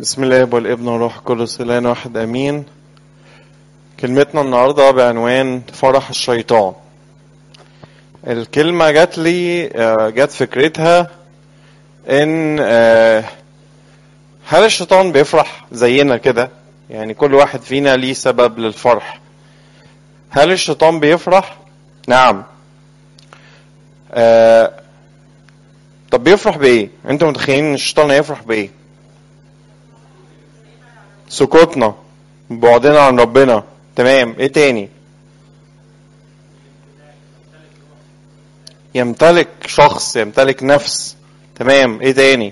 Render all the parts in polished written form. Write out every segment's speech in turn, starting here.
بسم الله والابن والروح القدس الان واحد امين. كلمتنا النهارده بعنوان فرح الشيطان. الكلمه جت فكرتها ان هل الشيطان بيفرح زينا كده؟ يعني كل واحد فينا ليه سبب للفرح. هل الشيطان بيفرح؟ نعم. طب بيفرح بايه؟ انتوا متخيلين ان الشيطان هيفرح بايه؟ سكوتنا، بعدنا عن ربنا. تمام. ايه تاني؟ يمتلك شخص، يمتلك نفس. تمام. ايه تاني؟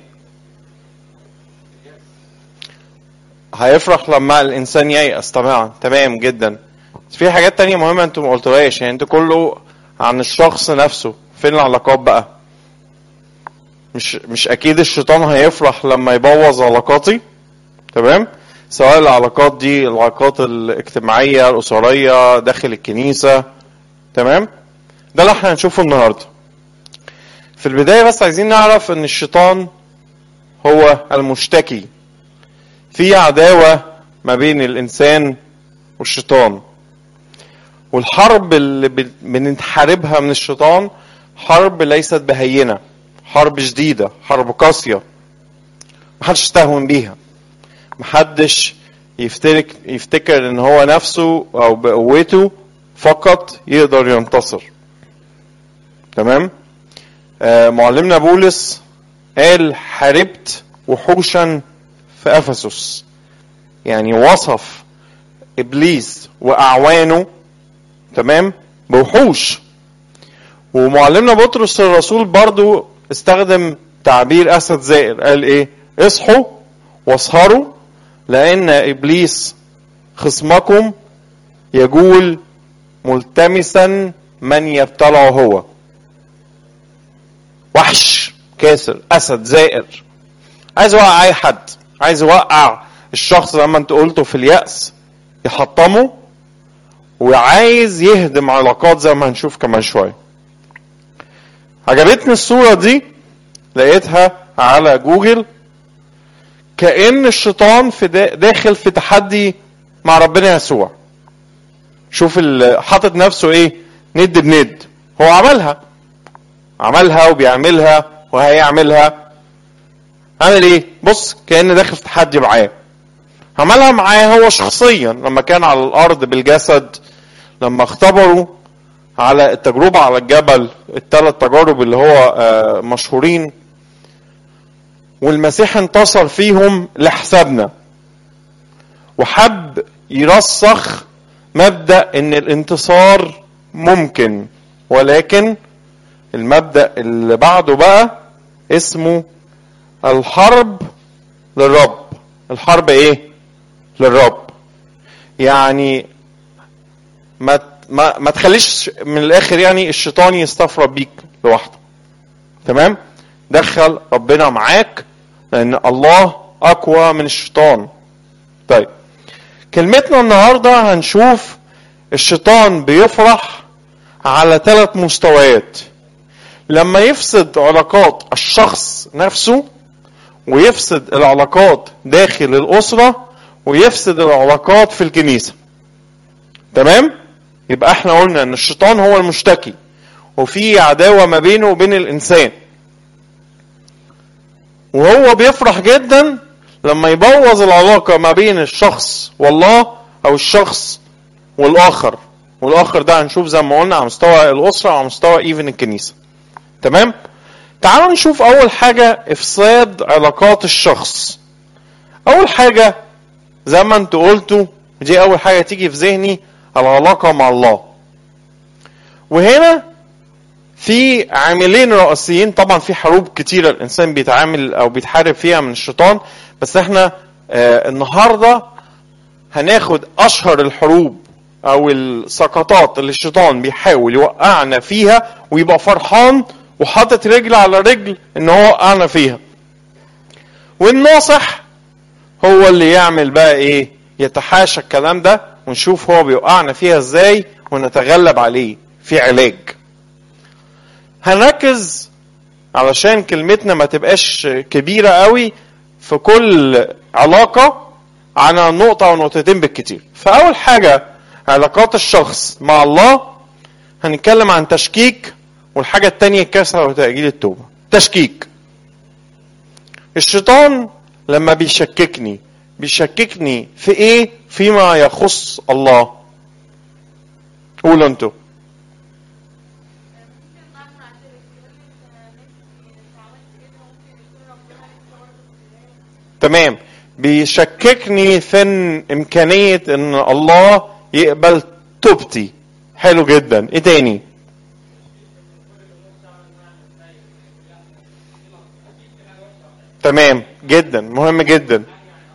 هيفرح لما الانسان ييأس. طبعا. تمام جدا. في حاجات تانية مهمة انتوا ما قلتوهاش. يعني انتوا كله عن الشخص نفسه. فين العلاقات بقى؟ مش اكيد الشيطان هيفرح لما يبوظ علاقاتي. تمام. سواء العلاقات دي العلاقات الاجتماعية الأسرية داخل الكنيسة. تمام. ده اللي احنا هنشوفه النهاردة. في البداية بس عايزين نعرف ان الشيطان هو المشتكي. في عداوة ما بين الإنسان والشيطان، والحرب اللي بنحاربها من الشيطان حرب ليست بهينة، حرب شديدة، حرب قاسية، محدش يستهون بيها. محدش يفتكر ان هو نفسه او بقوته فقط يقدر ينتصر. تمام. معلمنا بولس قال حاربت وحوشا في افسس، يعني وصف ابليس واعوانه تمام بوحوش. ومعلمنا بطرس الرسول برضو استخدم تعبير اسد زائر. قال ايه؟ اصحوا واسهروا لأن إبليس خصمكم يجول ملتمسا من يبتلعه هو. وحش كاسر، أسد زائر، عايز يوقع أي حد، عايز يوقع الشخص لما انت قلته في اليأس، يحطمه، وعايز يهدم علاقات زي ما هنشوف كمان شوية. عجبتني الصورة دي، لقيتها على جوجل. كأن الشيطان داخل في تحدي مع ربنا يسوع. شوف حاطط نفسه ايه؟ ند بند. هو عملها وبيعملها وهيعملها. عمل ايه؟ بص، كأن داخل في تحدي معاه. عملها معاه هو شخصيا لما كان على الارض بالجسد، لما اختبروا على التجربة على الجبل، الثلاث تجارب اللي هو مشهورين، والمسيح انتصر فيهم لحسابنا. وحب يرسخ مبدأ ان الانتصار ممكن، ولكن المبدأ اللي بعده بقى اسمه الحرب للرب. الحرب ايه؟ للرب. يعني ما تخليش من الاخر يعني الشيطان يستفرد بيك لوحده. تمام. دخل ربنا معاك، لأن الله أقوى من الشيطان. طيب، كلمتنا النهاردة هنشوف الشيطان بيفرح على 3 مستويات. لما يفسد علاقات الشخص نفسه، ويفسد العلاقات داخل الأسرة، ويفسد العلاقات في الكنيسة. تمام؟ يبقى احنا قلنا ان الشيطان هو المشتكي، وفي عداوة ما بينه وبين الإنسان. وهو بيفرح جدا لما يبوظ العلاقة ما بين الشخص والله، او الشخص والاخر. والاخر ده هنشوف زي ما قلنا على مستوى الاسرة وعلى مستوى ايفن الكنيسة. تمام. تعالوا نشوف اول حاجة افساد علاقات الشخص. اول حاجة زي ما انتوا قلتوا، دي اول حاجة تيجي في ذهني، العلاقة مع الله. وهنا في عاملين رئيسيين. طبعا في حروب كتيرة الانسان بيتعامل او بيتحارب فيها من الشيطان، بس احنا النهاردة هناخد اشهر الحروب او السقطات اللي الشيطان بيحاول يوقعنا فيها، ويبقى فرحان وحاطط رجل على رجل ان هو وقعنا فيها. والناصح هو اللي يعمل بقى ايه؟ يتحاشى الكلام ده، ونشوف هو بيوقعنا فيها ازاي ونتغلب عليه في علاج. هنركز علشان كلمتنا ما تبقاش كبيرة قوي في كل علاقة عن نقطة او نقطتين بالكتير. فاول حاجة علاقات الشخص مع الله، هنتكلم عن تشكيك، والحاجة التانية كسرة وتأجيل التوبة. تشكيك، الشيطان لما بيشككني في ايه؟ فيما يخص الله. قولوا انتوا. تمام، بيشككني في امكانية ان الله يقبل توبتي. حلو جدا. ايه تاني؟ تمام جدا، مهم جدا.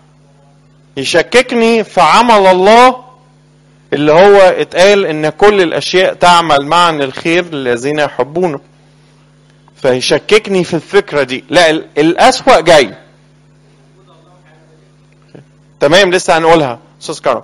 يشككني في عمل الله اللي هو اتقال ان كل الاشياء تعمل معا للخير للذين يحبونه. فيشككني في الفكرة دي. لا، الاسوأ جاي. تمام، لسه هنقولها استاذ كرم.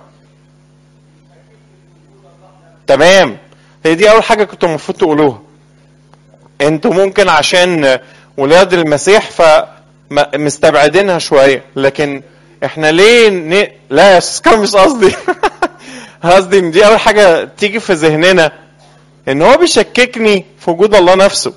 تمام، هي دي اول حاجة كنتوا المفروض تقولوها. انتوا ممكن عشان ولاد المسيح فمستبعدينها شوية، لكن احنا ليه لا يا استاذ كرم مش قصدي. قصدي دي اول حاجة تيجي في ذهننا، ان هو بيشككني في وجود الله نفسه.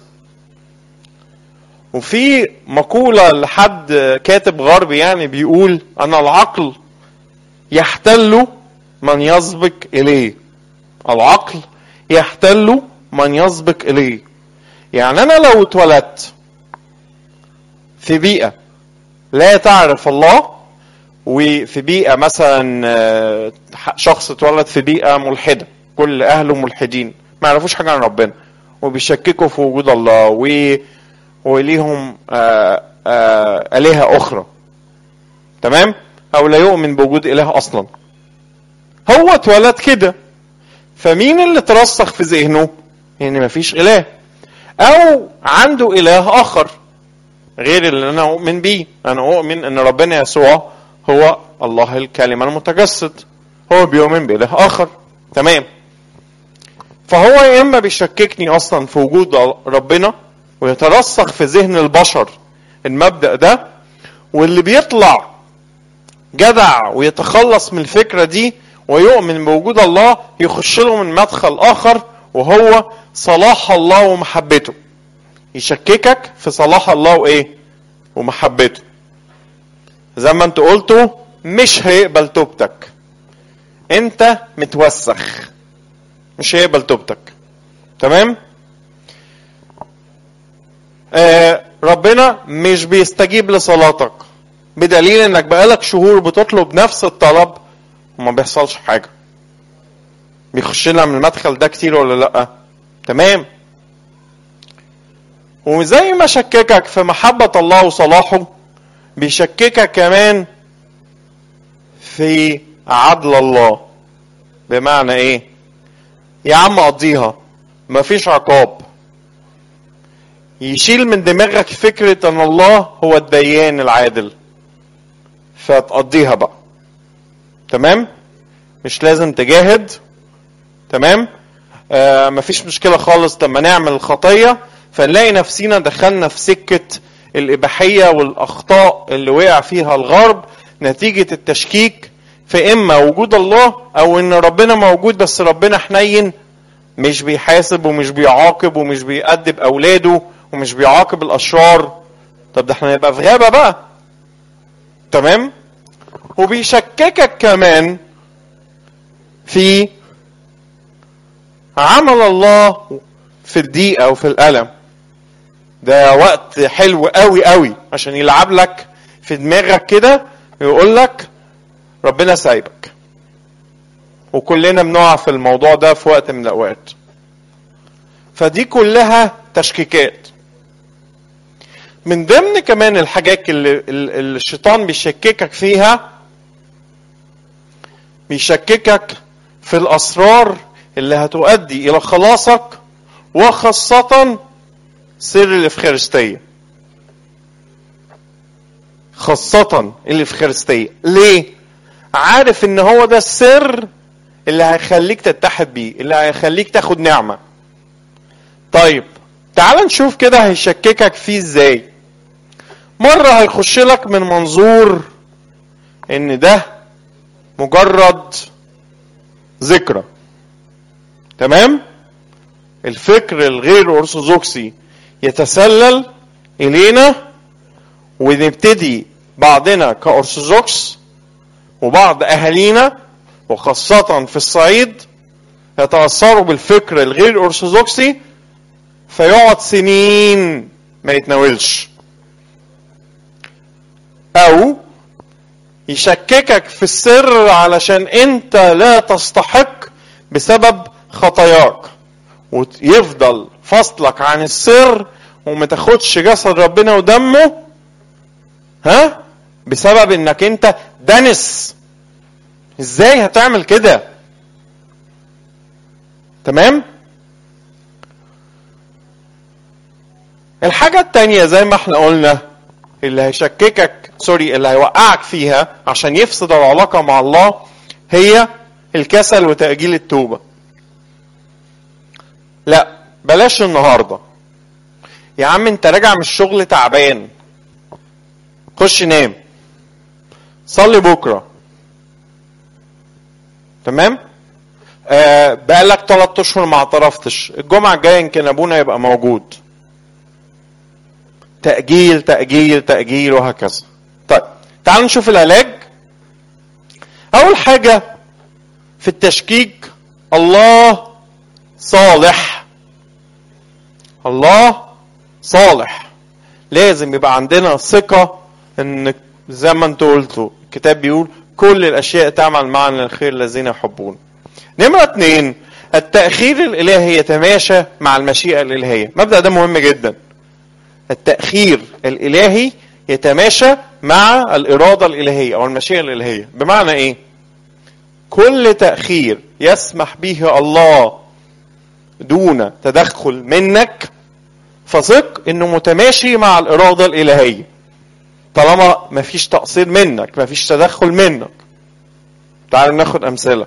وفي مقولة لحد كاتب غربي يعني بيقول ان العقل يحتل من يسبق اليه. العقل يحتل من يسبق اليه. يعني انا لو اتولدت في بيئة لا تعرف الله، وفي بيئة مثلا شخص اتولد في بيئة ملحدة، كل اهله ملحدين ما يعرفوش حاجة عن ربنا وبيشككوا في وجود الله وليهم آلهة اخرى، تمام، او لا يؤمن بوجود اله اصلا. هو اتولد كده، فمين اللي ترسخ في ذهنه ان مفيش اله، او عنده اله اخر غير اللي انا اؤمن بيه. انا اؤمن ان ربنا يسوع هو الله الكلمة المتجسد، هو بيؤمن بإله اخر. تمام، فهو يا اما بيشككني اصلا في وجود ربنا ويترسخ في ذهن البشر المبدأ ده، واللي بيطلع جدع ويتخلص من الفكرة دي ويؤمن بوجود الله يخش له من مدخل اخر، وهو صلاح الله ومحبته. يشككك في صلاح الله وايه ومحبته. زي ما انت قلتوا مش هيقبل توبتك، انت متوسخ، مش هيقبل توبتك. تمام. ربنا مش بيستجيب لصلاتك، بدليل انك بقالك شهور بتطلب نفس الطلب وما بيحصلش حاجة. بيخش لنا من المدخل ده كتير ولا لا؟ تمام. وزي ما شككك في محبة الله وصلاحه، بيشككك كمان في عدل الله. بمعنى ايه؟ يا عم قضيها، مفيش عقاب. يشيل من دماغك فكرة ان الله هو الديان العادل، فتقضيها بقى. تمام، مش لازم تجاهد. تمام، مفيش مشكلة خالص لما نعمل الخطية فنلاقي نفسينا دخلنا في سكة الإباحية والأخطاء اللي وقع فيها الغرب نتيجة التشكيك في إما وجود الله أو إن ربنا موجود بس ربنا حنين، مش بيحاسب ومش بيعاقب ومش بيأدب أولاده ومش بيعاقب الأشرار. طب ده احنا نبقى في غابة بقى. تمام. وبيشككك كمان في عمل الله في الضيقة وفي الألم. ده وقت حلو قوي قوي عشان يلعب لك في دماغك كده ويقول لك ربنا سايبك. وكلنا بنقع في الموضوع ده في وقت من الأوقات. فدي كلها تشكيكات. من ضمن كمان الحاجات اللي الشيطان بيشككك فيها، بيشككك في الأسرار اللي هتؤدي إلى خلاصك، وخاصة سر الإفخارستية. خاصة الإفخارستية. ليه؟ عارف إن هو ده السر اللي هيخليك تتحد بيه، اللي هيخليك تاخد نعمة. طيب تعال نشوف كده هيشككك فيه ازاي. مرة هيخش لك من منظور ان ده مجرد ذكرى. تمام؟ الفكر الغير ارثوذكسي يتسلل الينا، ونبتدي بعضنا كأرثوذكس وبعض اهالينا وخاصة في الصعيد يتأثروا بالفكر الغير ارثوذكسي، فيقعد سنين ما يتناولش، او يشككك في السر علشان انت لا تستحق بسبب خطاياك، ويفضل فصلك عن السر وما تاخدش جسد ربنا ودمه بسبب انك انت دنس. ازاي هتعمل كده؟ تمام؟ الحاجة التانية زي ما احنا قلنا اللي هيشككك اللي هيوقعك فيها عشان يفسد العلاقة مع الله هي الكسل وتأجيل التوبة. لا بلاش النهاردة يا عم، انت راجع من الشغل تعبان، خش نام، صلي بكرة. تمام؟ بقالك 3 اشهر ما اعترفتش، الجمعة الجاية يمكن ابونا يبقى موجود. تأجيل تأجيل تأجيل وهكذا. طيب تعالوا نشوف العلاج. اول حاجة في التشكيك، الله صالح. الله صالح. لازم يبقى عندنا ثقة ان زي ما انتوا قلتوا الكتاب بيقول كل الاشياء تعمل معا للخير الذين يحبون. نمرة 2، التأخير الالهي يتماشى مع المشيئة الالهية. مبدأ ده مهم جدا. التأخير الالهي يتماشى مع الارادة الالهية او المشيئة الالهية. بمعنى ايه؟ كل تأخير يسمح به الله دون تدخل منك فثق انه متماشي مع الارادة الالهية، طالما مفيش تقصير منك، مفيش تدخل منك. تعالوا ناخد امثلة.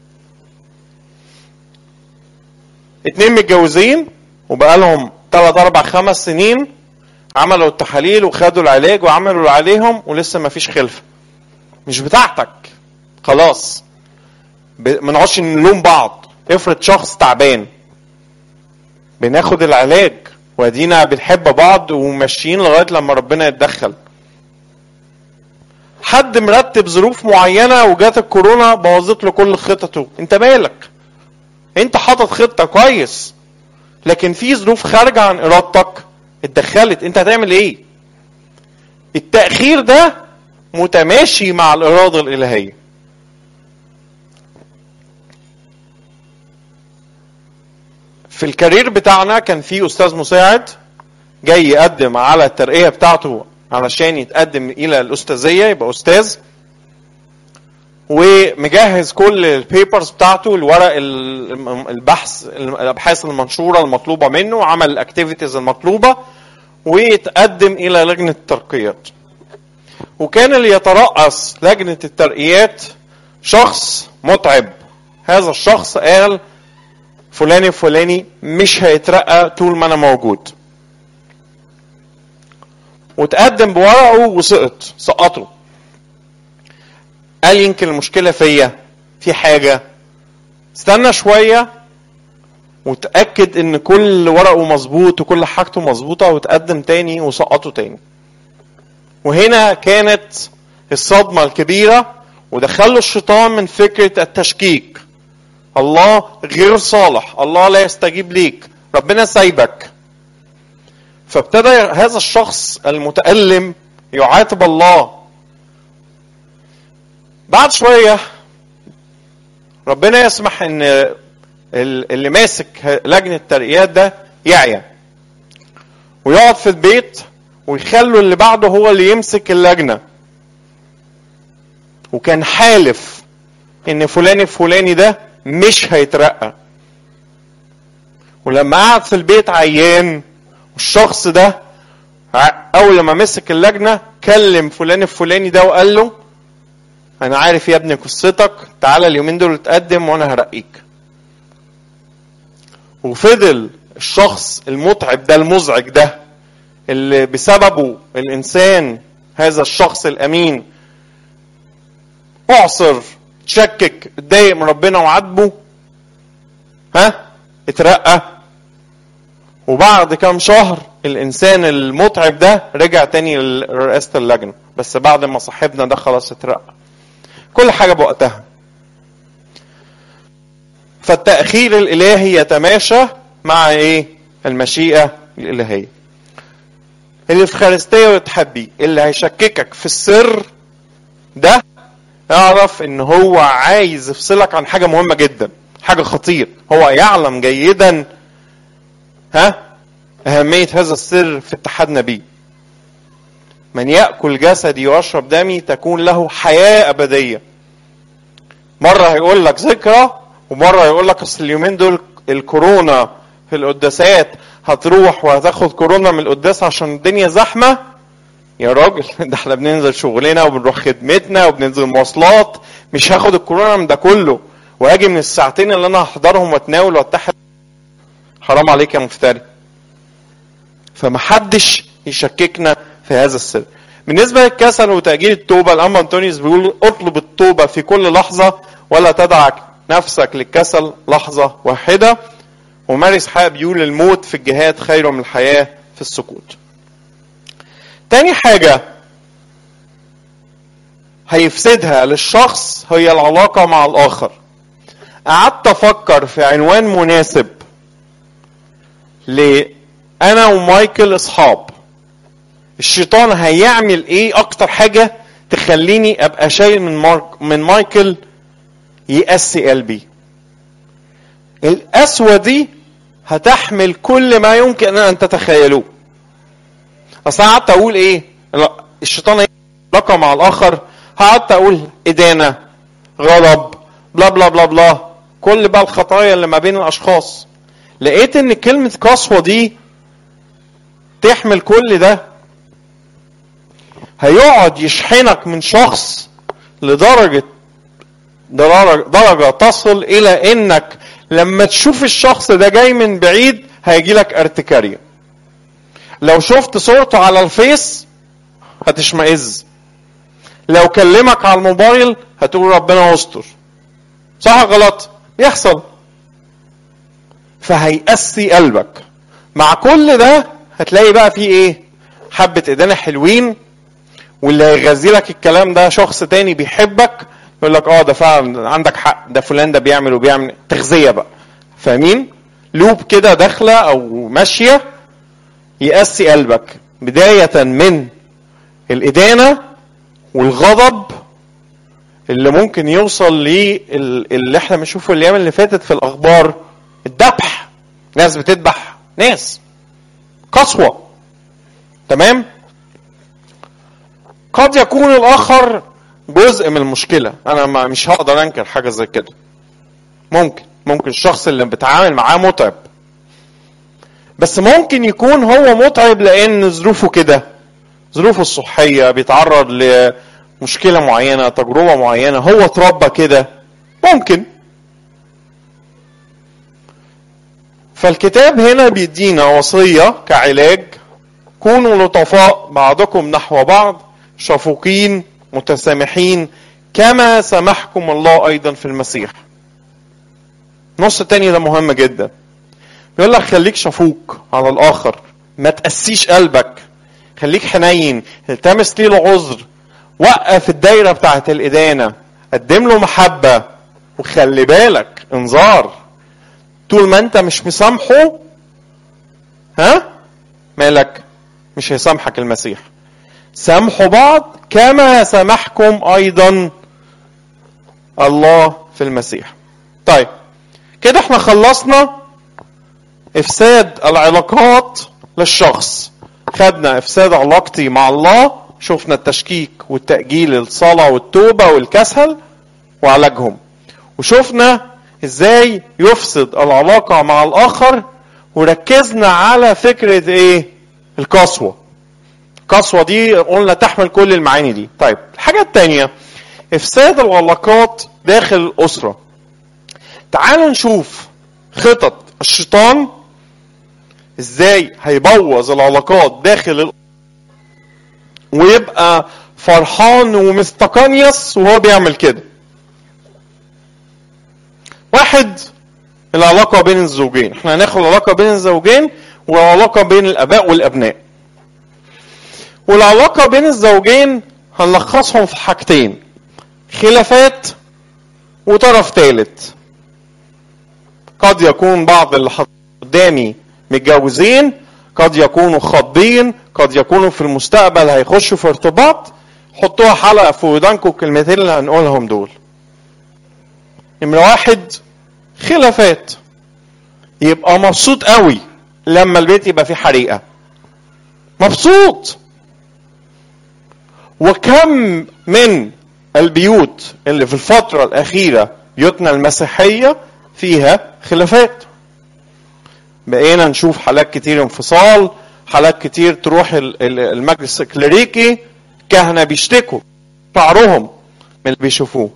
2 متجوزين وبقالهم 3 4 5 سنين، عملوا التحاليل وخدوا العلاج وعملوا اللي عليهم ولسه مفيش خلفة. مش بتاعتك خلاص، منعوش نلوم بعض. افرض شخص تعبان، بناخد العلاج وادينا بنحب بعض وماشيين لغاية لما ربنا يتدخل. حد مرتب ظروف معينة وجات الكورونا بوظت له كل خطته، انت مالك؟ انت حاطط خطة كويس، لكن في ظروف خارجة عن ارادتك اتدخلت، انت هتعمل ايه؟ التأخير ده متماشي مع الارادة الالهية. في الكارير بتاعنا كان في استاذ مساعد جاي يقدم على الترقية بتاعته علشان يتقدم الى الاستاذية يبقى استاذ، ومجهز كل البيبرز بتاعته، الورق البحث، الابحاث المنشورة المطلوبة منه، وعمل الاكتيفيتيز المطلوبة، ويتقدم الى لجنة الترقيات. وكان اللي يترأس لجنة الترقيات شخص متعب. هذا الشخص قال فلان الفلاني مش هيترقى طول ما انا موجود، وتقدم بورقه وسقطه. قال يمكن المشكلة فيا، في حاجة، استنى شوية وتأكد ان كل ورقه مظبوط وكل حاجته مظبوطة، وتقدم تاني وسقطه تاني. وهنا كانت الصدمة الكبيرة، ودخله الشيطان من فكرة التشكيك. الله غير صالح، الله لا يستجيب ليك، ربنا سايبك. فابتدى هذا الشخص المتألم يعاتب الله. بعد شوية ربنا يسمح ان اللي ماسك لجنة الترقيات ده يعيا ويقعد في البيت، ويخلوا اللي بعده هو اللي يمسك اللجنة. وكان حالف ان فلان الفلاني ده مش هيترقى. ولما قعد في البيت عيان، والشخص ده اول لما مسك اللجنة كلم فلان الفلاني ده وقال له انا عارف يا ابني قصتك، تعالى اليومين دول اتقدم وانا هرقيك. وفضل الشخص المتعب ده المزعج ده اللي بسببه الانسان هذا الشخص الامين اعصر، تشكك، اتضايق من ربنا وعاتبه، اترقى، وبعد كام شهر الانسان المتعب ده رجع تاني لرئاسة اللجنة، بس بعد ما صاحبنا ده خلاص اترقى. كل حاجة بوقتها. فالتأخير الالهي يتماشى مع ايه؟ المشيئة الالهية. الافخارستية والتحبي اللي هيشككك في السر ده، اعرف ان هو عايز يفصلك عن حاجة مهمة جدا، حاجة خطير. هو يعلم جيدا اهمية هذا السر في اتحادنا بيه. من يأكل جسدي ويشرب دمي تكون له حياة ابدية. مرة هيقول لك ذكرى، ومرة هيقول لك اصل اليومين دول الكورونا في القداسات، هتروح وهتاخد كورونا من القداس عشان الدنيا زحمة. يا راجل ده احنا بننزل شغلنا وبنروح خدمتنا وبننزل مواصلات، مش هاخد الكورونا من ده كله واجي من الساعتين اللي انا هحضرهم واتناول واتحد؟ حرام عليك يا مفتري. فمحدش يشككنا في هذا السر. بالنسبة للكسل وتأجيل التوبة، الأنبا أنطونيوس بيقول اطلب التوبة في كل لحظة ولا تدع نفسك للكسل لحظة واحدة. ومارس حق بيقول الموت في الجهاد خير من الحياة في السكوت. تاني حاجة هيفسدها للشخص هي العلاقة مع الآخر. قعدت أفكر في عنوان مناسب أنا ومايكل أصحاب. الشيطان هيعمل إيه أكتر حاجة تخليني أبقى شايل من مايكل يقسي قلبي؟ القسوة دي هتحمل كل ما يمكن أن تتخيلوه. أصلا قعدت أقول إيه؟ الشيطان علاقة مع الآخر، قعدت أقول إدانة، غضب، بلا بلا بلا بلا، كل بقى الخطايا اللي ما بين الأشخاص. لقيت إن كلمة قسوة دي تحمل كل ده. هيقعد يشحنك من شخص لدرجة درجة تصل إلى إنك لما تشوف الشخص ده جاي من بعيد هيجيلك ارتكارية. لو شفت صورته على الفيس هتشمئز، لو كلمك على الموبايل هتقول ربنا يستر. صح غلط؟ يحصل. فهيقسي قلبك. مع كل ده هتلاقي بقى فيه ايه؟ حبة إدانة حلوين، واللي هيغذي لك الكلام ده شخص تاني بيحبك يقول لك ده فعلا عندك حق، ده فلان ده بيعمل وبيعمل. تغذية بقى، فاهمين؟ لوب كده داخلة او ماشية يقسي قلبك، بداية من الإدانة والغضب اللي ممكن يوصل لي اللي احنا بنشوفه الايام اللي فاتت في الاخبار، الذبح، ناس بتذبح ناس، قسوة. تمام؟ قد يكون الاخر جزء من المشكلة، انا مش هقدر انكر حاجة زي كده. ممكن الشخص اللي بتعامل معاه متعب، بس ممكن يكون هو متعب لان ظروفه كده، ظروفه الصحية، بيتعرض لمشكلة معينة، تجربة معينة، هو اتربى كده، ممكن. فالكتاب هنا بيدينا وصية كعلاج: كونوا لطفاء بعضكم نحو بعض، شفوقين متسامحين كما سمحكم الله ايضا في المسيح. نص تاني ده مهم جدا، بيقول لك خليك شفوق على الاخر، ما تقسيش قلبك، خليك حنين، التمس ليه العذر، وقف الدايرة بتاعت الإدانة، قدم له محبة. وخلي بالك انذار، طول ما انت مش مسامحه مالك؟ مش هيسامحك المسيح. سامحوا بعض كما سامحكم ايضا الله في المسيح. طيب كده احنا خلصنا افساد العلاقات للشخص. خدنا افساد علاقتي مع الله، شفنا التشكيك والتأجيل، الصلاة والتوبة والكسل وعلاجهم، وشفنا ازاي يفسد العلاقة مع الاخر، وركزنا على فكرة ايه؟ القسوة. القسوة دي قلنا تحمل كل المعاني دي. طيب الحاجة التانية افساد العلاقات داخل الاسرة. تعالوا نشوف خطط الشيطان ازاي هيبوظ العلاقات داخل ويبقى فرحان ومستقنيس وهو بيعمل كده. واحد العلاقة بين الزوجين، احنا هناخد العلاقة بين الزوجين والعلاقة بين الاباء والابناء. والعلاقة بين الزوجين هنلخصهم في حاجتين: خلافات وطرف ثالث. قد يكون بعض اللي قدامي متجوزين، قد يكونوا خاطبين، قد يكونوا في المستقبل هيخشوا في ارتباط. حطوها حلقة في ودانكم الكلمتين اللي هنقولهم دول. نمرة واحد، خلافات. يبقى مبسوط قوي لما البيت يبقى فيه حريقة، مبسوط. وكم من البيوت اللي في الفترة الأخيرة بيوتنا المسيحية فيها خلافات. بقينا نشوف حالات كتير انفصال، حالات كتير تروح المجلس الكليريكي، كهنة بيشتكوا شعرهم من اللي بيشوفوه.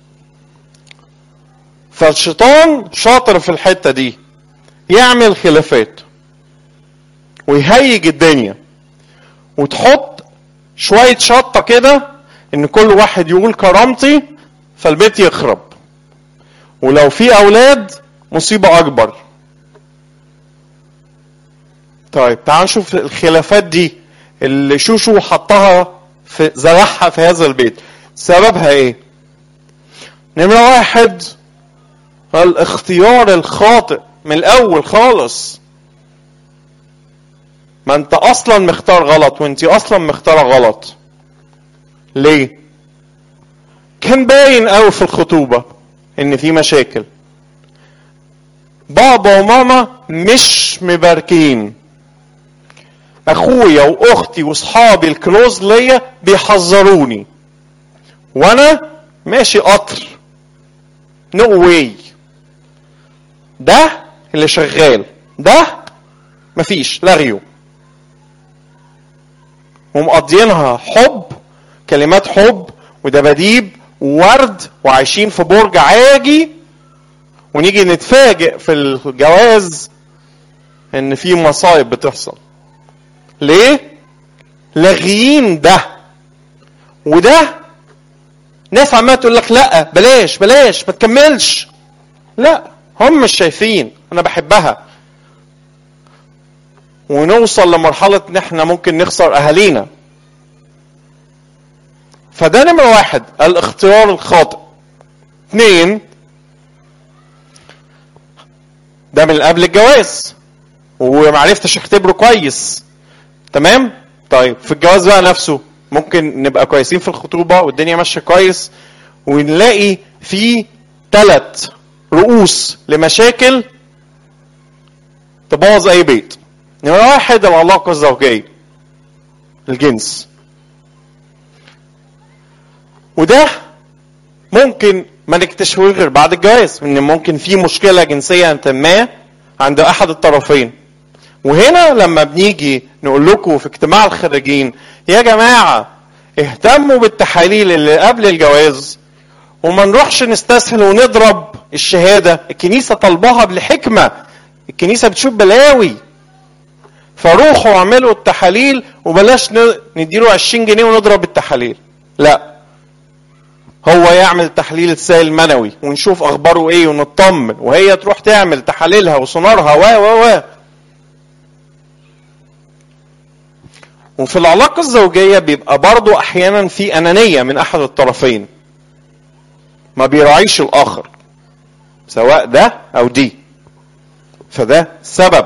فالشيطان شاطر في الحتة دي، يعمل خلافات ويهيج الدنيا، وتحط شوية شطة كده ان كل واحد يقول كرامتي فالبيت يخرب. ولو في اولاد مصيبة اكبر. طيب تعال نشوف الخلافات دي اللي شوشو حطها في زرعها في هذا البيت، سببها ايه؟ نمرة واحد، الاختيار الخاطئ من الاول خالص. ما انت اصلا مختار غلط، وانت اصلا مختاره غلط. ليه؟ كان باين قوي في الخطوبة ان في مشاكل. بابا وماما مش مباركين، اخويا واختي واصحابي الكلوز ليا بيحذروني، وانا ماشي قطر نو واي. ده اللي شغال، ده مفيش لغيو. ومقضينها حب، كلمات حب ودباديب وورد، وعايشين في برج عاجي، ونيجي نتفاجئ في الجواز ان في مصايب بتحصل. ليه؟ لاغيين ده وده. ناس عماله تقول لك لا بلاش بلاش ما تكملش. لا، هم مش شايفين انا بحبها. ونوصل لمرحله ان احنا ممكن نخسر اهالينا. فده نمرة واحد، الاختيار الخاطئ. 2، ده من قبل الجواز ومعرفتش اختبره كويس. تمام؟ طيب في الجواز بقى نفسه ممكن نبقى كويسين في الخطوبة والدنيا ماشية كويس، ونلاقي في 3 رؤوس لمشاكل تبوظ اي بيت. نمرة واحد، العلاقة الزوجية، الجنس. وده ممكن ما نكتشفه غير بعد الجواز، ان ممكن في مشكلة جنسية ما عند احد الطرفين. وهنا لما بنيجي نقول لكم في اجتماع الخريجين يا جماعة اهتموا بالتحاليل اللي قبل الجواز، وما نروحش نستسهل ونضرب الشهادة. الكنيسة طلبها بالحكمة، الكنيسة بتشوف بلاوي. فروحوا اعملوا التحاليل وبلاش نديله 20 جنيه ونضرب التحاليل. لا، هو يعمل تحليل السائل المنوي ونشوف اخباره ايه ونطمن، وهي تروح تعمل تحاليلها وسونارها و وفي العلاقة الزوجية بيبقى برضو احيانا في انانية من احد الطرفين، ما بيراعيش الاخر سواء ده او دي. فده سبب.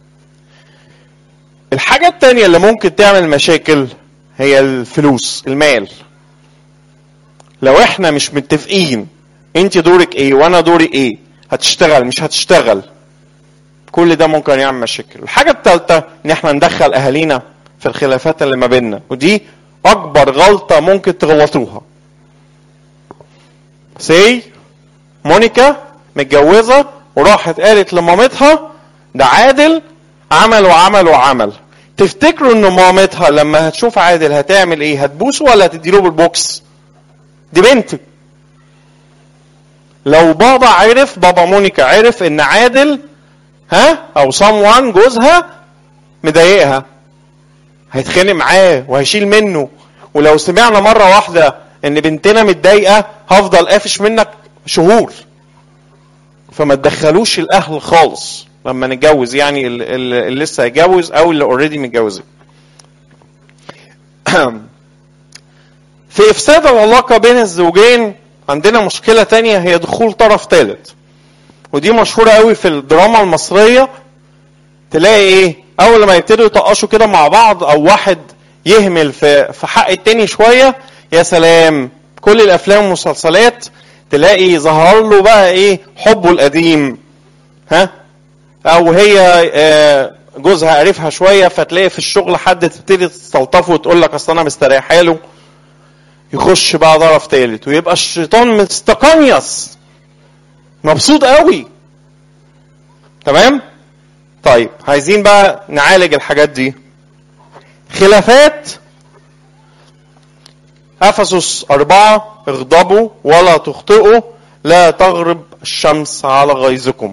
الحاجة التانية اللي ممكن تعمل مشاكل هي الفلوس، المال. لو احنا مش متفقين انت دورك ايه وانا دوري ايه، هتشتغل مش هتشتغل، كل ده ممكن يعمل مشاكل. الحاجة الثالثة ان احنا ندخل اهالينا في الخلافات اللي ما بيننا، ودي اكبر غلطة ممكن تغلطوها. مونيكا متجوزة وراحت قالت لمامتها ده عادل عمل وعمل وعمل. تفتكروا ان مامتها لما هتشوف عادل هتعمل ايه؟ هتبوسه ولا هتديله بالبوكس؟ دي بنتي. لو بابا مونيكا عرف ان عادل او جوزها مضايقها، هيتخانق معاه وهيشيل منه ولو سمعنا مرة واحدة ان بنتنا متضايقة هفضل قافش منك شهور. فما تدخلوش الاهل خالص لما نتجوز، يعني اللي لسه هيتجوز او اللي اوريدي متجوزين. في افساد العلاقة بين الزوجين عندنا مشكلة تانية، هي دخول طرف ثالث. ودي مشهورة قوي في الدراما المصرية. تلاقي ايه؟ اول ما يبتدوا يطقشوا كده مع بعض، او واحد يهمل في حق التاني شوية، يا سلام، كل الافلام والمسلسلات تلاقي ظهر له بقى ايه؟ حبه القديم، ها؟ او هي جوزها عرفها شوية، فتلاقي في الشغل حد تبتدي تستلطفه وتقول لك اصل انا مستريحه له، يخش بقى طرف ثالث ويبقى الشيطان مستقنيص مبسوط قوي. تمام؟ طيب عايزين بقى نعالج الحاجات دي. خلافات أفسس 4: اغضبوا ولا تخطئوا، لا تغرب الشمس على غيظكم.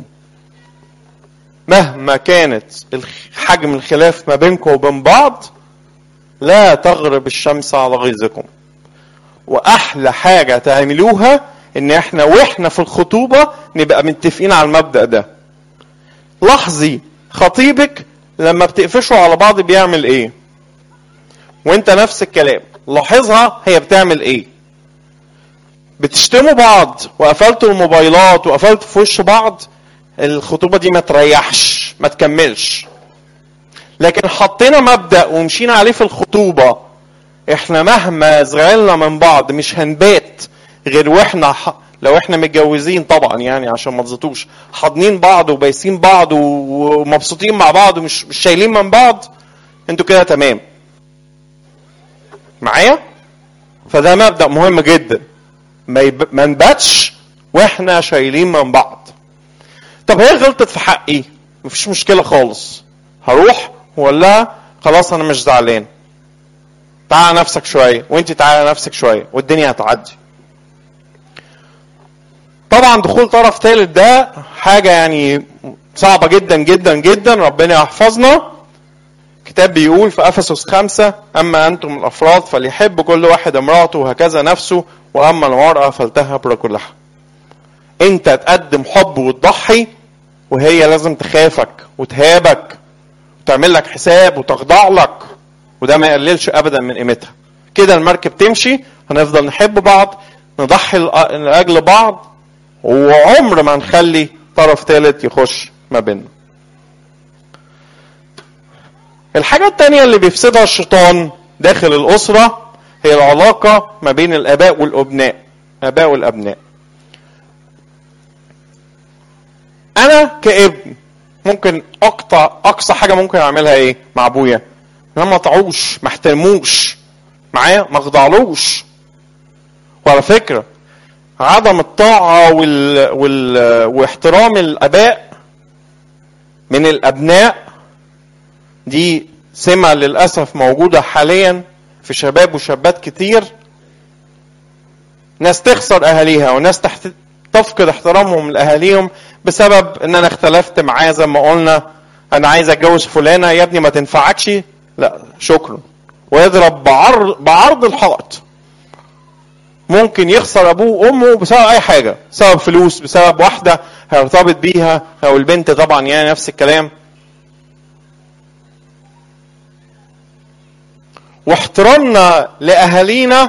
مهما كانت حجم الخلاف ما بينكم وبين بعض، لا تغرب الشمس على غيظكم. واحلى حاجة تعملوها ان احنا واحنا في الخطوبة نبقى متفقين على المبدأ ده. لاحظي خطيبك لما بتقفشوا على بعض بيعمل ايه، وانت نفس الكلام لاحظها هي بتعمل ايه. بتشتموا بعض وقفلتوا الموبايلات وقفلتوا في وش بعض، الخطوبة دي ما تريحش، ما تكملش. لكن حطينا مبدأ ومشينا عليه في الخطوبة، احنا مهما زعلنا من بعض مش هنبات غير واحنا لو احنا متجوزين طبعا، يعني عشان ما تزيتوش، حاضنين بعض وبايسين بعض ومبسوطين مع بعض ومش شايلين من بعض، انتوا كده تمام معايا. فده مبدأ مهم جدا، ما نباتش واحنا شايلين من بعض. طب هي غلطت في حقي، مفيش مشكلة خالص، هروح ولا خلاص انا مش زعلان، تعال نفسك شوية وانت تعال نفسك شوية والدنيا هتعدي. طبعا دخول طرف ثالث ده حاجة يعني صعبة جدا جدا جدا، ربنا يحفظنا. كتاب بيقول في أفسس 5: أما أنتم الأفراد فليحب كل واحد امرأته وهكذا نفسه، وأما المرأة فلتهب رجلها. انت تقدم حب وتضحي، وهي لازم تخافك وتهابك وتعمل لك حساب وتخضع لك، وده ما يقللش ابدا من قيمتها. كده المركب تمشي، هنفضل نحب بعض، نضحي لاجل بعض، وعمر ما نخلي طرف ثالث يخش ما بيننا. الحاجة التانية اللي بيفسدها الشيطان داخل الأسرة هي العلاقة ما بين الآباء والأبناء. آباء والأبناء، أنا كابن ممكن أقصى حاجة ممكن أعملها إيه مع أبويا؟ أنا ما أطيعوش، ما احترموش معايا، ما أخضعلوش. وعلى فكرة عدم الطاعة واحترام الآباء من الأبناء دي سمة للأسف موجودة حاليا في شباب وشابات كتير. ناس تخسر أهاليها وناس تفقد احترامهم لأهاليهم بسبب ان انا اختلفت معاه. زي ما قلنا انا عايز اتجوز فلانة، يا ابني ما تنفعكش، لا شكرا، ويضرب بعرض الحائط. ممكن يخسر ابوه وامه بسبب اي حاجة، بسبب فلوس، بسبب واحدة هيرتبط بيها، او البنت طبعا يعني نفس الكلام. واحترامنا لأهالينا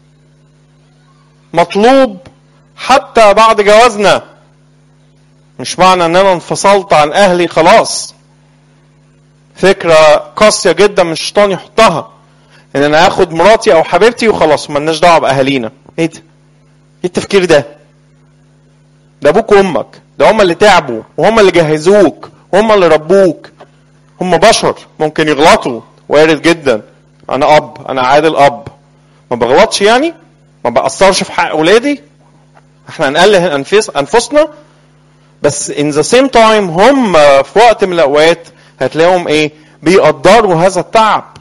مطلوب حتى بعد جوازنا. مش معنى ان انا انفصلت عن اهلي خلاص. فكرة قاسية جدا من الشيطان يحطها، ان انا اخد مراتي او حبيبتي وخلاص مالناش دعوة باهالينا. ايه ده؟ ايه التفكير ده؟ ده ابوك وامك، ده هم اللي تعبوا وهم اللي جهزوك وهم اللي ربوك. هم بشر ممكن يغلطوا، وارد جدا. انا اب، انا عادل اب، ما بغلطش يعني، ما بأثرش في حق اولادي. احنا هنقلل انفسنا، بس in the same time هم في وقت من الاوقات هتلاقيهم ايه؟ بيقدروا هذا التعب.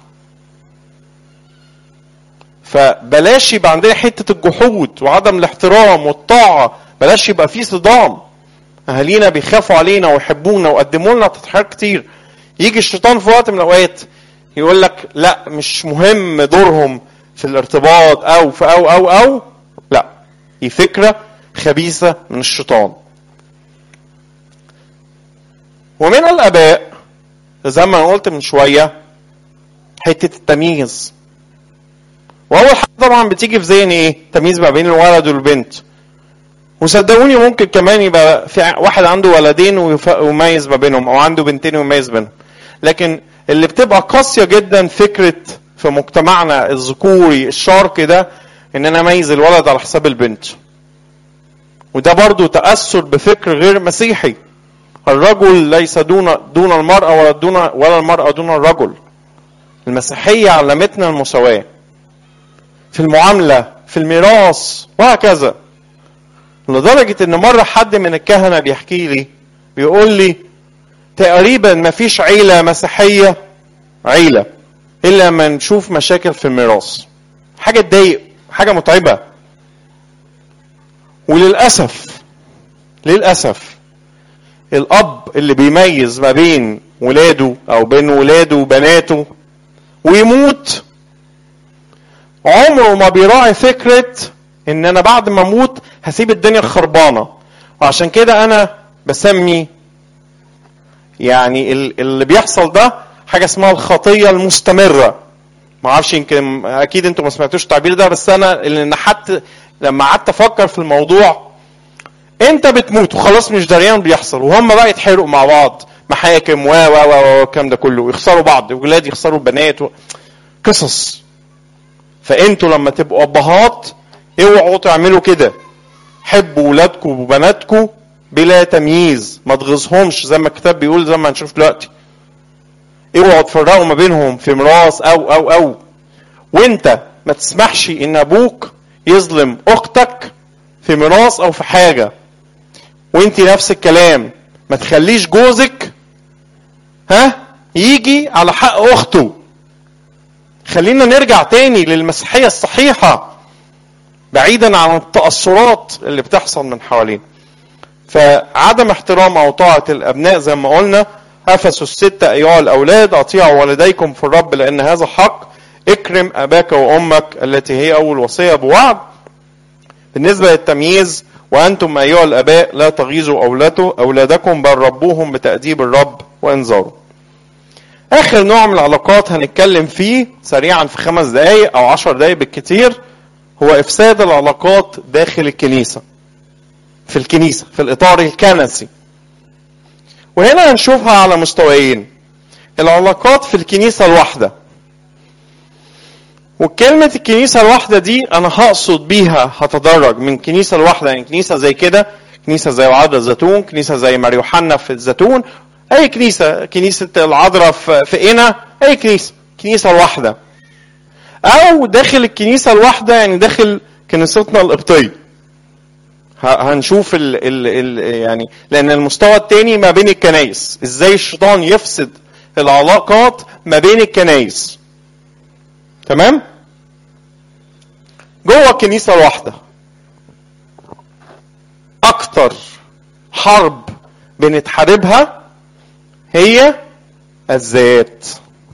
فبلاش يبقى عندنا حتة الجحود وعدم الاحترام والطاعة، بلاش يبقى فيه صدام. اهالينا بيخافوا علينا ويحبونا وقدموا لنا تضحيات كتير. يجي الشيطان في وقت من الاوقات يقول لك لا مش مهم دورهم، في الارتباط او في او لا، دي فكرة خبيثة من الشيطان. ومن الاباء زي ما قلت من شوية حتة التمييز. واول حاجة طبعا بتيجي في ذهني ايه؟ تمييز ما بين الولد والبنت. وصدقوني ممكن كمان يبقى في واحد عنده ولدين ويميز ما بينهم، او عنده بنتين ويميز بينهم. لكن اللي بتبقى قاسية جدا فكرة في مجتمعنا الذكوري الشرقي ده ان انا اميز الولد على حساب البنت. وده برضو تأثر بفكر غير مسيحي. الرجل ليس دون المرأة ولا المرأة دون الرجل. المسيحية علمتنا المساواة في المعاملة، في الميراث، وهكذا. لدرجة ان مرة حد من الكهنة بيحكي لي بيقول لي تقريبا ما فيش عيلة مسيحية عيلة الا ما نشوف مشاكل في الميراث. حاجة تضايق، حاجة متعبة. وللأسف الأب اللي بيميز ما بين ولاده أو بين ولاده وبناته ويموت، عمره ما بيراعي فكرة إن أنا بعد ما أموت هسيب الدنيا خربانة. وعشان كده أنا بسمي يعني اللي بيحصل ده حاجة اسمها الخطية المستمرة. ما اعرفش، يمكن أكيد أنتم ما سمعتوش التعبير ده، بس أنا اللي حتى لما قعدت أفكر في الموضوع، انت بتموت وخلاص مش دريان بيحصل، وهم بقى يتحرقوا مع بعض، محاكم والكلام ده كله، يخسروا بعض، ولاد يخسروا بنات قصص. فانتوا لما تبقوا ابهات اوعوا تعملوا كده. حبوا ولادكم وبناتكم بلا تمييز، ما تغيظهمش زي ما الكتاب بيقول، زي ما هنشوف دلوقتي. اوعوا تفرقوا ما بينهم في ميراث او وانت ما تسمحش ان ابوك يظلم اختك في ميراث او في حاجه. وانت نفس الكلام، ما تخليش جوزك يجي على حق اخته. خلينا نرجع تاني للمسيحية الصحيحة بعيدا عن التأثرات اللي بتحصل من حوالين. فعدم احترام او طاعة الابناء زي ما قلنا، افسس 6 ايها الاولاد اطيعوا والديكم في الرب لان هذا حق، اكرم اباك وامك التي هي اول وصية بوعد. بالنسبة للتمييز، وأنتم أيها الآباء لا تغيظوا أولادكم بل ربوهم بتأديب الرب وإنذاره. آخر نوع من العلاقات هنتكلم فيه سريعا في 5 دقايق أو 10 دقايق بالكتير، هو إفساد العلاقات داخل الكنيسة، في الكنيسة، في الإطار الكنسي. وهنا هنشوفها على مستويين. العلاقات في الكنيسة الواحدة، وكلمة الكنيسة الواحدة دي أنا هقصد بيها هتدرج من كنيسة الواحدة، يعني كنيسة زي كده، كنيسة زي العذراء الزيتون، كنيسة زي ماري يوحنا في الزيتون، أي كنيسة، كنيسة العذراء في قنا، أي كنيسة الواحدة. أو داخل الكنيسة الواحدة يعني داخل كنيستنا القبطية. هنشوف يعني لأن المستوى التاني ما بين الكنائس، إزاي الشيطان يفسد العلاقات ما بين الكنائس. تمام؟ جوه الكنيسة الواحدة اكتر حرب بنتحاربها هي الذات.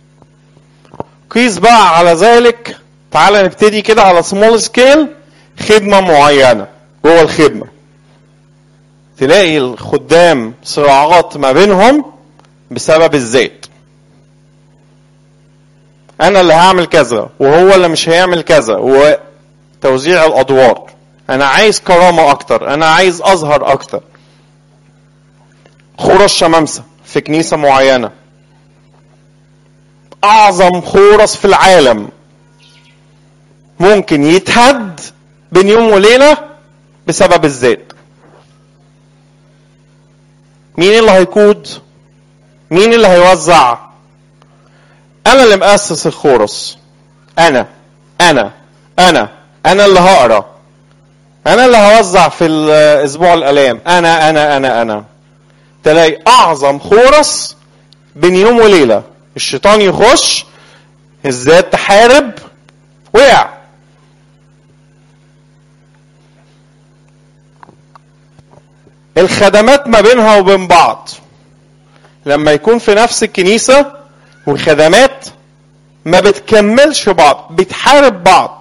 قيس بقى على ذلك، تعال نبتدي كده على سمول سكيل. خدمة معينة، جوه الخدمة تلاقي الخدام صراعات ما بينهم بسبب الذات. انا اللي هعمل كذا وهو اللي مش هيعمل كذا، وتوزيع الادوار. انا عايز كرامة اكتر، انا عايز اظهر اكتر. خورس شمامسة في كنيسة معينة، اعظم خورس في العالم، ممكن يتهد بين يوم وليلة بسبب الذات. مين اللي هيقود؟ مين اللي هيوزع؟ انا اللي مؤسس الخورس، انا اللي هقرا، انا اللي هوزع في الاسبوع الالام، انا تلاقي اعظم خورس بين يوم وليله الشيطان يخش، الذات تحارب، وقع. الخدمات ما بينها وبين بعض لما يكون في نفس الكنيسة والخدمات ما بتكملش بعض، بتحارب بعض.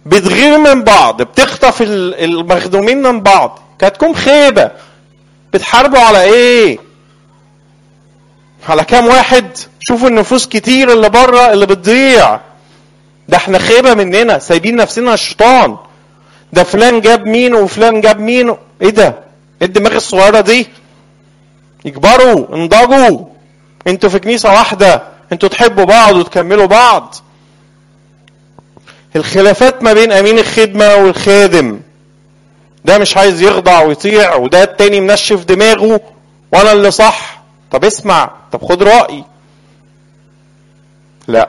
بتغير من بعض، بتخطف المخدومين من بعض، كانت تكون خيبة. بتحاربوا على ايه؟ على كام واحد؟ شوفوا النفوس كتير اللي بره اللي بتضيع. ده احنا خيبة مننا، سايبين نفسنا الشيطان. ده فلان جاب مين وفلان جاب مين. ايه ده؟ ايه الدماغ الصغيرة دي؟ يكبروا، انضجوا. انتوا في كنيسة واحدة، انتوا تحبوا بعض وتكملوا بعض. الخلافات ما بين امين الخدمة والخادم، ده مش عايز يخضع ويطيع، وده التاني منشف دماغه وانا اللي صح. طب اسمع، طب خد رأيي. لا.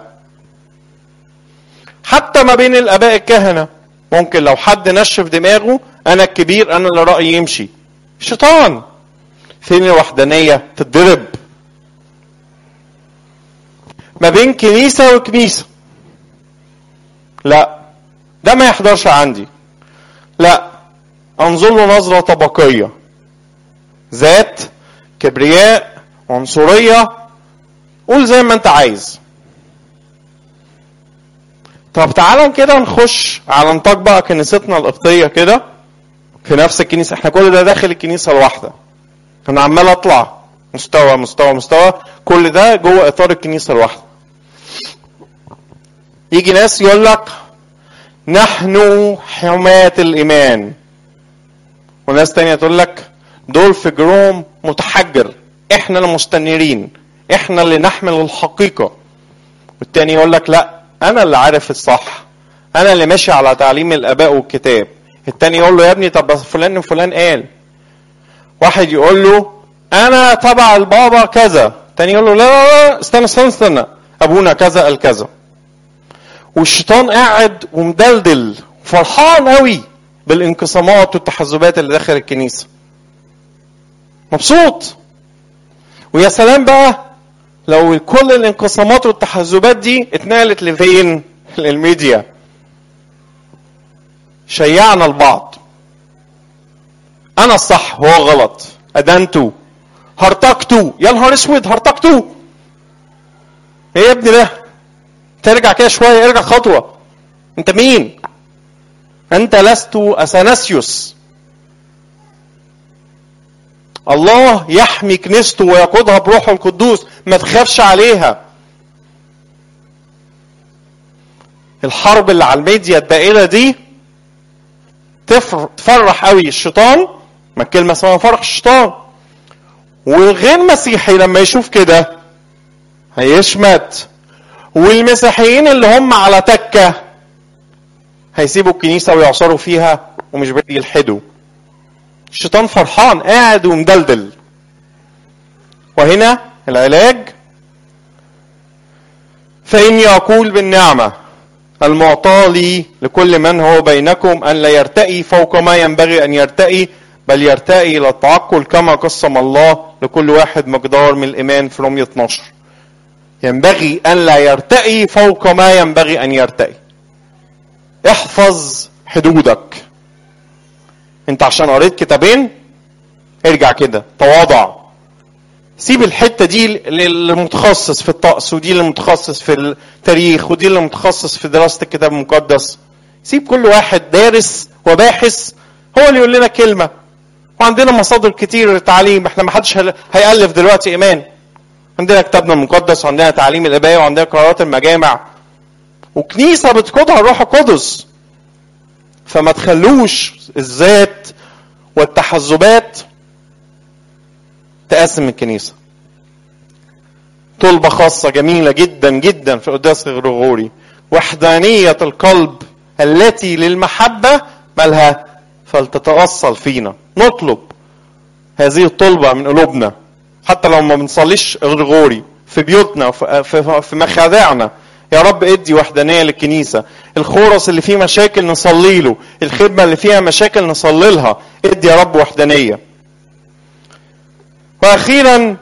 حتى ما بين الاباء الكهنة ممكن لو حد نشف دماغه، انا الكبير، انا اللي رأيي يمشي. شيطان. فين الوحدانية؟ تتضرب. ما بين كنيسة وكنيسة، لا، ده ما يحضرش عندي. لا، انظر له نظرة طبقية، ذات، كبرياء، عنصرية، قول زي ما انت عايز. طب تعالى كده نخش على نطاق بقى كنيستنا القبطية كده، في نفس الكنيسة. احنا كل ده داخل الكنيسة الواحدة، انا عمال اطلع مستوى مستوى مستوى، كل ده جوه اطار الكنيسة الواحدة. يجي ناس يقول لك نحن حماة الايمان، وناس تانية تقول لك دول فجرهم متحجر، احنا المستنيرين، احنا اللي نحمل الحقيقة. والتاني يقول لك لا، انا اللي عارف الصح، انا اللي ماشي على تعليم الاباء والكتاب. التاني يقول له يا ابني طب فلان وفلان قال. واحد يقول له انا تبع البابا كذا، التاني يقول له لا لا لا، استنى ابونا كذا قال كذا. والشيطان قاعد ومدلدل فرحان قوي بالانقسامات والتحزبات اللي داخل الكنيسة، مبسوط. ويا سلام بقى لو كل الانقسامات والتحزبات دي اتنقلت لفين؟ للميديا. شيعنا البعض، انا الصح هو غلط، ادنتو، هرطقتو، يا نهار اسود هرطقتو. ايه يا ابني ده؟ ترجع كده شويه، ارجع خطوه. انت مين؟ انت لست اثناسيوس. الله يحمي كنيسته ويقودها بروحه القدوس، ما تخافش عليها. الحرب اللي على الميديا الدائرة دي تفرح قوي الشيطان، ما الكلمة اسمها فرح الشيطان. والغير مسيحي لما يشوف كده هيشمت، والمسيحيين اللي هم على تكة هيسيبوا الكنيسة ويعصروا فيها ومش بدي يلحدوا. الشيطان فرحان قاعد ومدلدل. وهنا العلاج، فإني أقول بالنعمة المعطى لي لكل من هو بينكم أن لا يرتقي فوق ما ينبغي أن يرتقي، بل يرتقي إلى التعقل كما قسم الله لكل واحد مقدار من الإيمان في رمية 12. ينبغي أن لا يرتقي فوق ما ينبغي أن يرتقي. احفظ حدودك. انت عشان قريت كتابين ارجع كده، تواضع. سيب الحتة دي للمتخصص في الطقس، ودي للمتخصص في التاريخ، ودي للمتخصص في دراسة الكتاب المقدس. سيب كل واحد دارس وباحث هو اللي يقول لنا كلمة. وعندنا مصادر كتير للتعليم، احنا ما حدش هيألف دلوقتي ايمان. عندنا كتابنا المقدس، وعندنا تعليم الاباء، وعندنا قرارات المجامع، وكنيسة بتقودها الروح القدس. فما تخلوش الذات والتحزبات تقسم الكنيسة. طلبة خاصة جميلة جدا جدا في قداس غريغوري، وحدانية القلب التي للمحبة مالها فلتتأصل فينا. نطلب هذه الطلبة من قلوبنا، حتى لو ما بنصليش غريغوري، في بيوتنا، في مخادعنا. يا رب ادي وحدانية للكنيسة. الخورس اللي فيه مشاكل نصلي له، الخدمة اللي فيها مشاكل نصلي لها، ادي يا رب وحدانية. واخيرا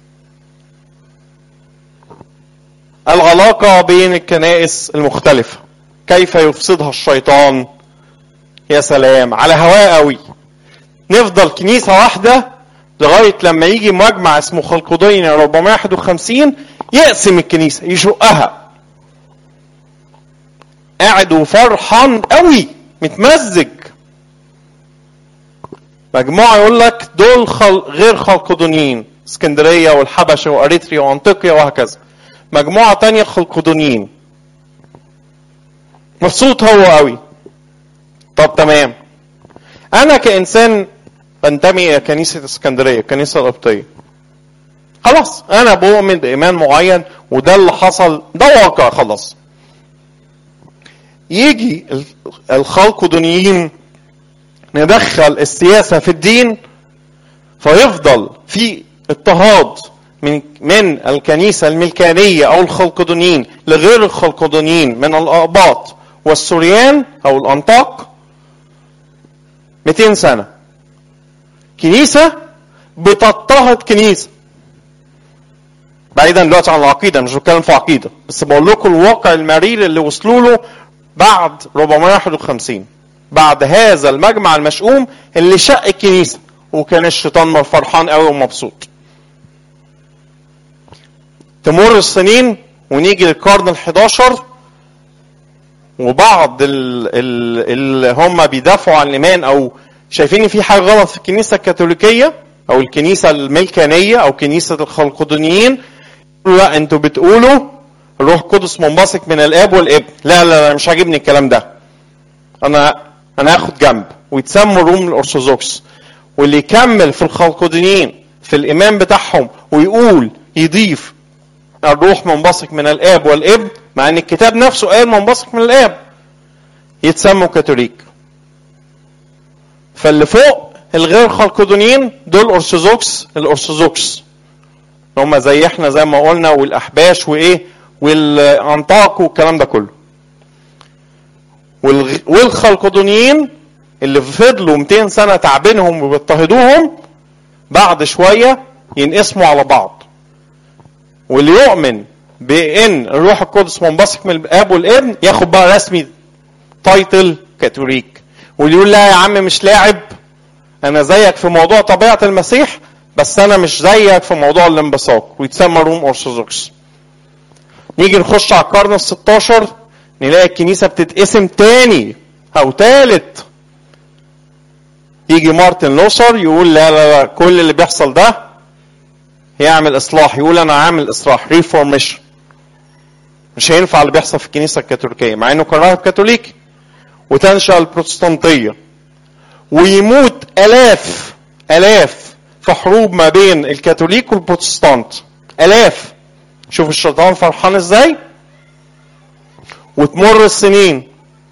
العلاقة بين الكنائس المختلفة، كيف يفسدها الشيطان. يا سلام على هواء قوي، نفضل كنيسة واحدة لغاية لما يجي مجمع اسمه خلقدين 451 يقسم الكنيسة، يشقها. قاعد وفرحان قوي متمزج. مجموعة يقول لك دول غير خلقدونيين، اسكندرية والحبشة واريتريا وانطاكيا وهكذا. مجموعة تانية خلقدونيين، مبسوط هو قوي. طب تمام، انا كإنسان بنتمي الى كنيسة اسكندرية، الكنيسة القبطية، خلاص انا بؤمن بإيمان معين وده اللي حصل، ده واقع خلاص. يجي الخلقدونيين ندخل السياسة في الدين، فيفضل في اضطهاد من الكنيسة الملكانية او الخلقدونيين لغير الخلقدونيين من الأقباط والسوريان او الأنطاق 200 سنة. كنيسة بتضطهد كنيسة، بعيدا دلوقتي عن العقيدة، مش بتكلم في عقيدة، بس بقول لكم الواقع المرير اللي وصلوا له بعد 451، بعد هذا المجمع المشؤوم اللي شق الكنيسة، وكان الشيطان فرحان قوي ومبسوط. تمر السنين ونيجي للقرن ال11، وبعض اللي هم بيدافعوا عن الإيمان او شايفين ان في حاجة غلط في الكنيسة الكاثوليكية او الكنيسة الملكانية او كنيسة الخلقدونيين، لا انتوا بتقولوا الروح القدس منبثق من الاب والابن. لا لا لا، مش عاجبني الكلام ده، انا هاخد جنب. ويتسموا الروم الارثوذكس. واللي يكمل في الخلقدونيين في الايمان بتاعهم ويقول يضيف الروح منبثق من الاب والابن، مع ان الكتاب نفسه قال منبثق من الاب، يتسموا كاثوليك. فاللي فوق الغير خلقدونيين دول الارثوذكس هم زي احنا زي ما قلنا، والاحباش وايه والانطاق والكلام ده كله. والخلقدونيين اللي فضلوا 200 سنة تعبينهم وبيضطهدوهم، بعد شوية ينقسموا على بعض. واللي يؤمن بان الروح القدس منبثق من الاب والابن ياخد بقى رسمي تايتل كاثوليك. واللي يقول لا يا عم مش لاعب، انا زيك في موضوع طبيعة المسيح بس انا مش زيك في موضوع الانبثاق، ويتسمى روم ارثوذكس. نيجي نخش على القرن ال16 نلاقي الكنيسة بتتقسم تاني او تالت. يجي مارتن لوثر يقول لا لا لا، كل اللي بيحصل ده يعمل اصلاح، يقول انا عامل اصلاح ريفورميشن، مش هينفع اللي بيحصل في الكنيسة الكاثوليكية، مع انه كان راهب كاثوليكي. وتنشأ البروتستانتية، ويموت الاف في حروب ما بين الكاثوليك والبروتستانت، الاف. شوف الشيطان فرحان ازاي. وتمر السنين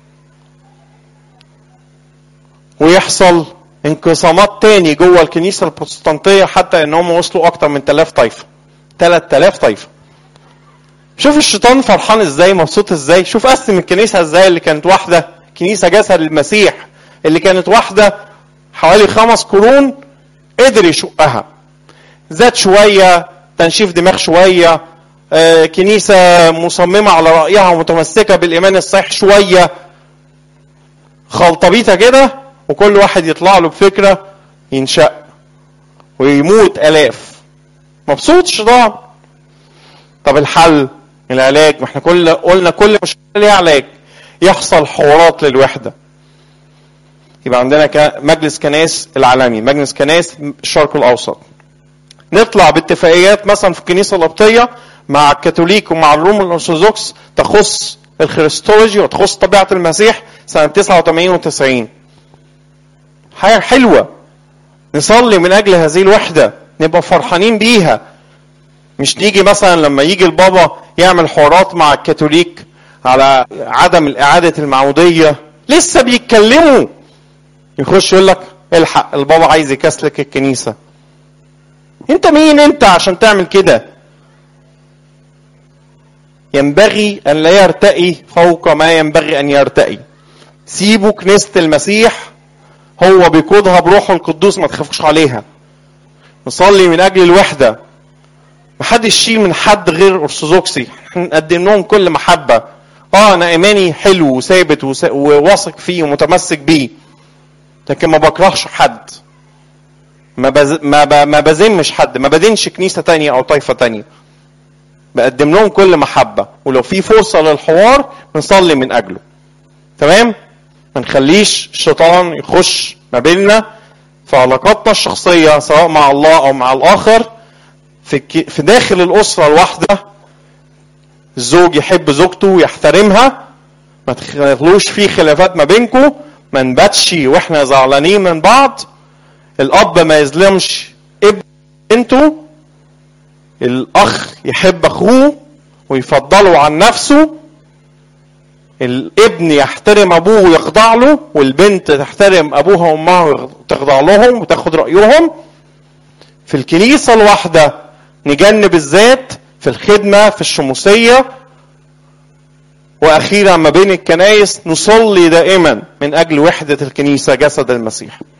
ويحصل انقسامات تاني جوه الكنيسة البروتستانتية، حتى انهم وصلوا اكتر من 3000 طائفة. شوف الشيطان فرحان ازاي، مبسوط ازاي. شوف قسم الكنيسة ازاي، اللي كانت واحدة كنيسة جسد المسيح، اللي كانت واحدة حوالي 5 قرون، قدر يشقها. زاد شوية، تنشيف دماغ شوية، كنيسة مصممة على رأيها ومتمسكة بالإيمان الصحيح شوية، خلطبيطة كده، وكل واحد يطلع له بفكرة ينشأ ويموت آلاف. مبسوط الشيطان. طب الحل، العلاج، ما احنا قلنا كل مشكلة ليها علاج. يحصل حوارات للوحدة. يبقى عندنا مجلس كنائس العالمي، مجلس كنائس الشرق الأوسط. نطلع باتفاقيات مثلا في الكنيسة القبطية مع الكاثوليك ومع الروم الأرثوذكس تخص الخريستولوجي وتخص طبيعة المسيح سنة 89 و90. حاجة حلوة، نصلي من أجل هذه الوحدة، نبقى فرحانين بيها. مش نيجي مثلا لما يجي البابا يعمل حوارات مع الكاثوليك على عدم الإعادة المعمودية، لسه بيتكلموا، يخش يقول لك الحق البابا عايز يكسلك الكنيسة. انت مين انت عشان تعمل كده؟ ينبغي ان لا يرتقي فوق ما ينبغي ان يرتقي. سيبوا كنيسة المسيح، هو بيقودها بروحه القدوس، ما تخافوش عليها. نصلي من اجل الوحدة، محدش يشيل من حد غير ارثوذكسي، نقدم لهم كل محبة. انا ايماني حلو وثابت وواثق فيه ومتمسك بيه، لكن ما بكرهش حد، ما بزمش حد، ما بدينش كنيسة تانية او طائفة تانية، بقدم لهم كل محبة. ولو في فرصة للحوار نصلي من اجله. تمام؟ ما نخليش الشيطان يخش ما بيننا في علاقاتنا الشخصية سواء مع الله او مع الاخر. في داخل الاسرة الواحدة الزوج يحب زوجته ويحترمها، ما تخلوش فيه خلافات ما بينكم، ما نباتش واحنا زعلانين من بعض. الاب ما يظلمش ابن بنته، الاخ يحب اخوه ويفضله عن نفسه، الابن يحترم ابوه ويخضع له، والبنت تحترم ابوها وامها وتخضع لهم وتاخد رايهم. في الكنيسه الواحده نجنب الذات في الخدمه في الشموسيه. واخيرا ما بين الكنائس نصلي دائما من اجل وحده الكنيسه جسد المسيح.